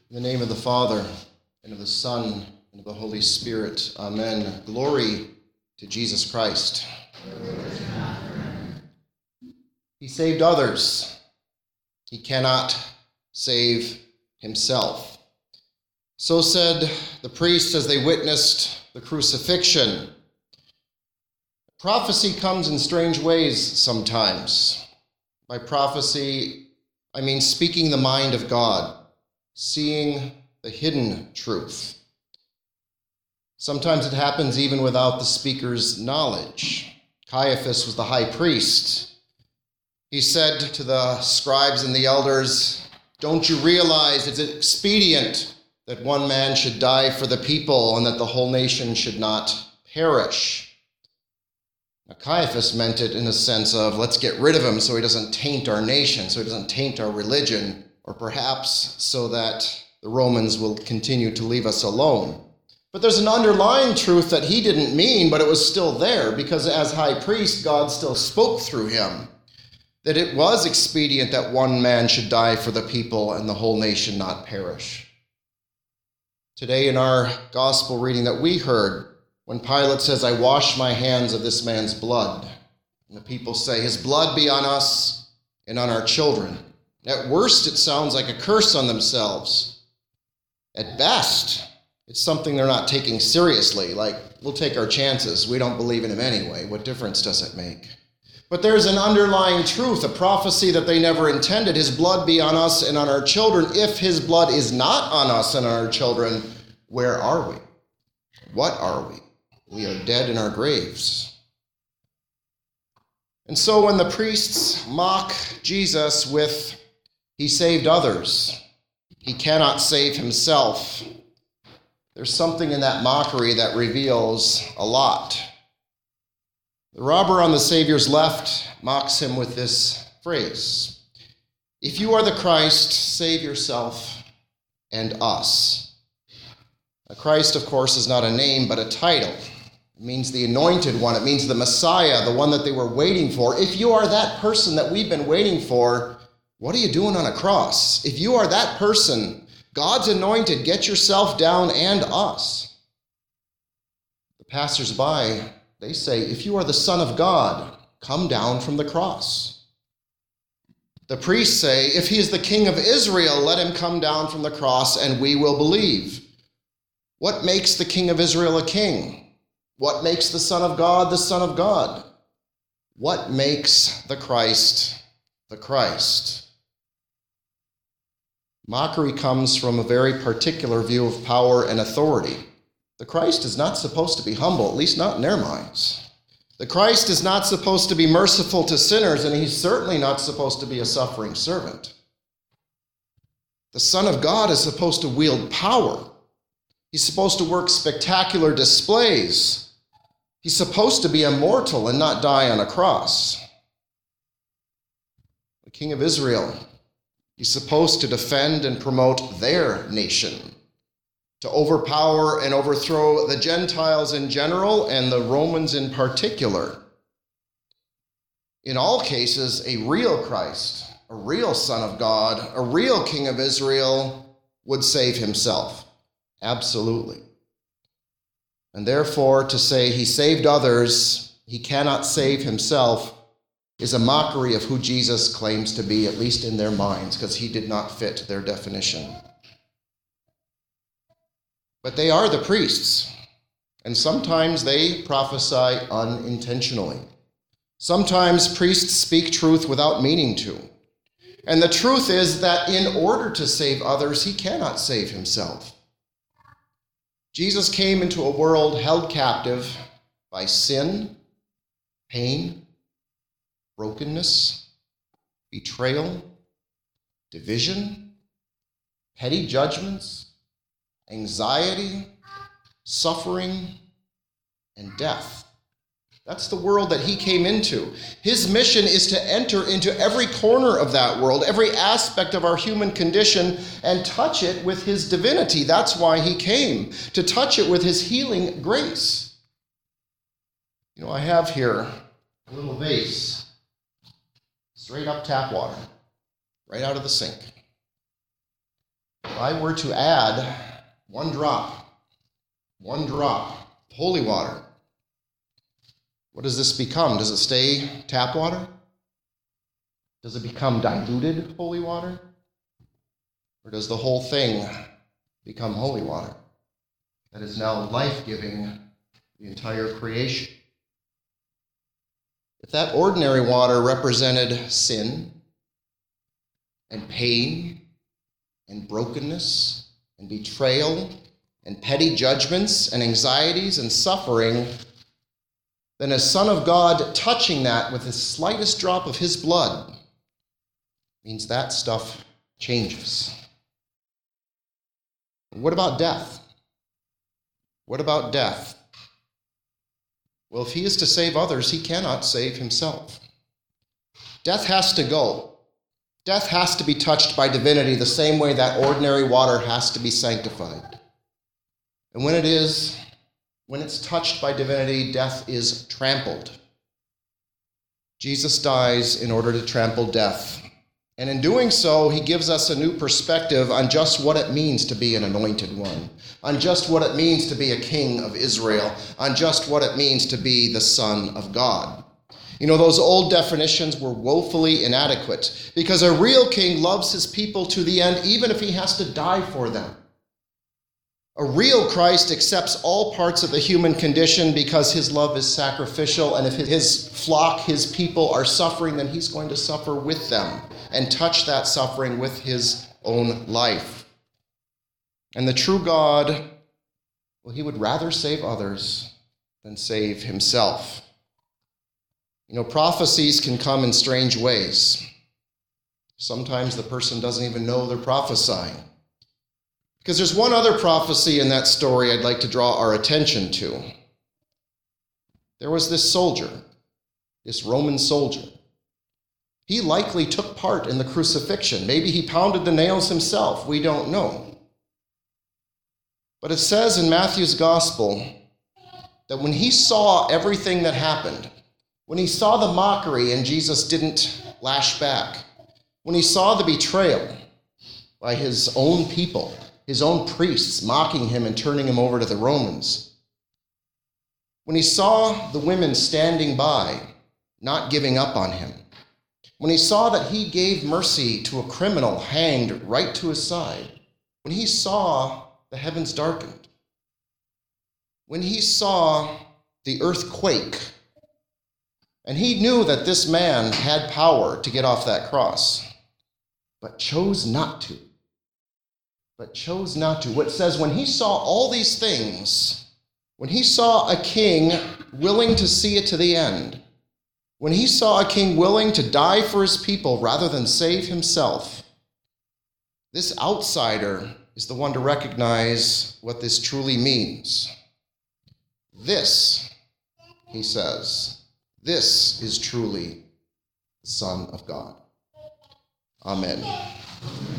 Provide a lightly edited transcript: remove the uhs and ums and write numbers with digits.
In the name of the Father, and of the Son, and of the Holy Spirit. Amen. Glory to Jesus Christ. He saved others. He cannot save himself. So said the priests as they witnessed the crucifixion. Prophecy comes in strange ways sometimes. By prophecy, I mean speaking the mind of God, seeing the hidden truth. Sometimes it happens even without the speaker's knowledge. Caiaphas was the high priest. He said to the scribes and the elders, "Don't you realize it's expedient that one man should die for the people and that the whole nation should not perish?" Now, Caiaphas meant it in a sense of, let's get rid of him so he doesn't taint our nation, so he doesn't taint our religion, or perhaps so that the Romans will continue to leave us alone. But there's an underlying truth that he didn't mean, but it was still there, because as high priest, God still spoke through him, that it was expedient that one man should die for the people and the whole nation not perish. Today in our gospel reading that we heard, when Pilate says, "I wash my hands of this man's blood," and the people say, "His blood be on us and on our children." At worst, it sounds like a curse on themselves. At best, it's something they're not taking seriously, like, we'll take our chances. We don't believe in him anyway. What difference does it make? But there's an underlying truth, a prophecy that they never intended. His blood be on us and on our children. If his blood is not on us and on our children, where are we? What are we? We are dead in our graves. And so when the priests mock Jesus with, "He saved others, he cannot save himself," there's something in that mockery that reveals a lot. The robber on the Savior's left mocks him with this phrase, "If you are the Christ, save yourself and us." Now, Christ, of course, is not a name, but a title. It means the anointed one. It means the Messiah, the one that they were waiting for. If you are that person that we've been waiting for, what are you doing on a cross? If you are that person, God's anointed, get yourself down and us. The passersby, they say, "If you are the Son of God, come down from the cross." The priests say, "If he is the King of Israel, let him come down from the cross and we will believe." What makes the King of Israel a king? What makes the Son of God the Son of God? What makes the Christ the Christ? Mockery comes from a very particular view of power and authority. The Christ is not supposed to be humble, at least not in their minds. The Christ is not supposed to be merciful to sinners, and he's certainly not supposed to be a suffering servant. The Son of God is supposed to wield power. He's supposed to work spectacular displays. He's supposed to be immortal and not die on a cross. The King of Israel, he's supposed to defend and promote their nation, to overpower and overthrow the Gentiles in general and the Romans in particular. In all cases, a real Christ, a real Son of God, a real King of Israel would save himself. Absolutely. And therefore, to say he saved others, he cannot save himself, is a mockery of who Jesus claims to be, at least in their minds, because he did not fit their definition. But they are the priests, and sometimes they prophesy unintentionally. Sometimes priests speak truth without meaning to. And the truth is that in order to save others, he cannot save himself. Jesus came into a world held captive by sin, pain, brokenness, betrayal, division, petty judgments, anxiety, suffering, and death. That's the world that he came into. His mission is to enter into every corner of that world, every aspect of our human condition, and touch it with his divinity. That's why he came, to touch it with his healing grace. I have here a little vase, straight up tap water, right out of the sink. If I were to add one drop, holy water, what does this become? Does it stay tap water? Does it become diluted holy water? Or does the whole thing become holy water that is now life-giving the entire creation? If that ordinary water represented sin and pain and brokenness and betrayal and petty judgments and anxieties and suffering, then as Son of God, touching that with the slightest drop of his blood means that stuff changes. What about death? What about death? Well, if he is to save others, he cannot save himself. Death has to go. Death has to be touched by divinity the same way that ordinary water has to be sanctified. And when it's touched by divinity, death is trampled. Jesus dies in order to trample death. And in doing so, he gives us a new perspective on just what it means to be an anointed one, on just what it means to be a king of Israel, on just what it means to be the Son of God. You know, those old definitions were woefully inadequate because a real king loves his people to the end, even if he has to die for them. A real Christ accepts all parts of the human condition because his love is sacrificial, and if his flock, his people, are suffering, then he's going to suffer with them and touch that suffering with his own life. And the true God, well, he would rather save others than save himself. You know, prophecies can come in strange ways. Sometimes the person doesn't even know they're prophesying. Because there's one other prophecy in that story I'd like to draw our attention to. There was this soldier, this Roman soldier. He likely took part in the crucifixion. Maybe he pounded the nails himself. We don't know. But it says in Matthew's gospel that when he saw everything that happened, when he saw the mockery and Jesus didn't lash back, when he saw the betrayal by his own people, his own priests mocking him and turning him over to the Romans, when he saw the women standing by, not giving up on him, when he saw that he gave mercy to a criminal hanged right to his side, when he saw the heavens darkened, when he saw the earth quake, and he knew that this man had power to get off that cross, but chose not to. What says, when he saw all these things, when he saw a king willing to see it to the end, when he saw a king willing to die for his people rather than save himself, this outsider is the one to recognize what this truly means. This, he says, this is truly the Son of God. Amen.